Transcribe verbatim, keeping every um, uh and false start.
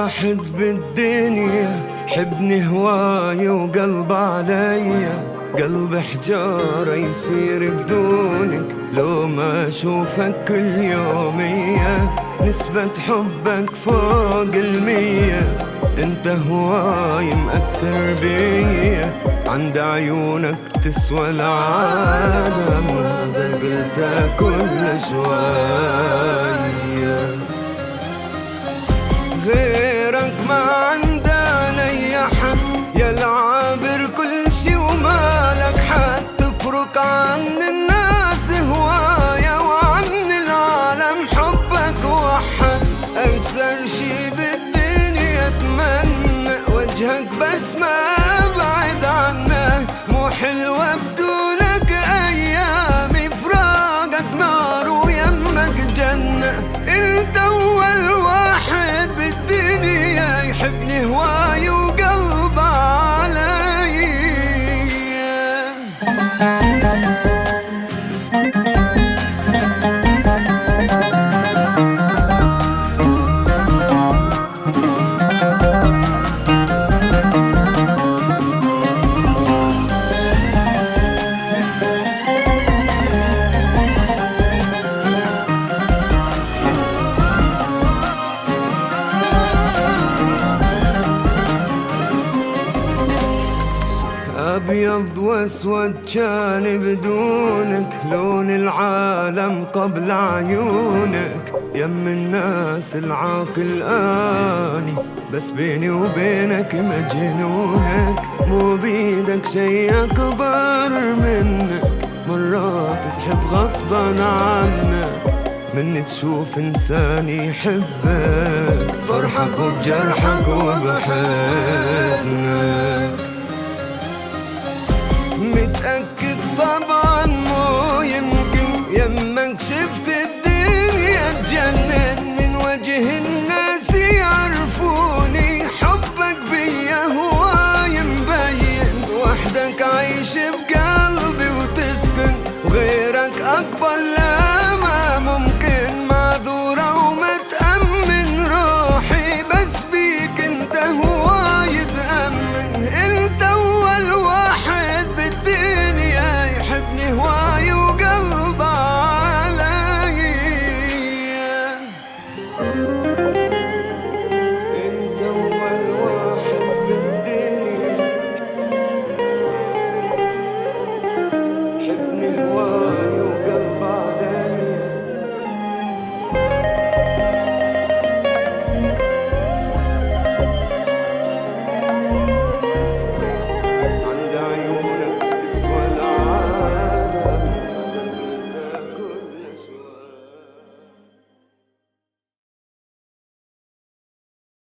واحد بالدنيا حبني هواي وقلب عليا، قلب حجارة يصير بدونك لو ما اشوفك كل يومية. نسبة حبك فوق المية، انت هواي مأثر بيا، عند عيونك تسوى العالم، هذا قلته كل شوية. غيرك ما عندنا يا حد يا العابر كل شي ومالك حد، تفرق عن الناس هواية وعن العالم حبك وحد. أكثر شي بالدنيا أتمنى وجهك بس ما أبعد عنه، مو حلوة بدونك أيامي، فراقك نار ويمك جنة. انت أول واحد بالدنيا يحبني هواي وقلب علي. أبيض وأسود كان بدونك، لون العالم قبل عيونك، يم الناس العاقل آني، بس بيني وبينك مجنونك. مو بيدك شي أكبر منك، مرات تحب غصبا عنك، من تشوف إنسان يحبك، فرحك وبجرحك وبحزنك. متأكد طبعا مو يمكن يمك شفت الدنيا تجنن، من وجه الناس يعرفوني حبك بيا هواي مبين، وحدك عايش بقلبي وتسكن، وغيرك أقبل لا ما ممكن، معذورة وما تأمن روحي، بس بيك انت هواي تأمن. انت أول واحد بالدنيا يحبني هواي وقلب علي. انت أول واحد بالدنيا يحبني هواي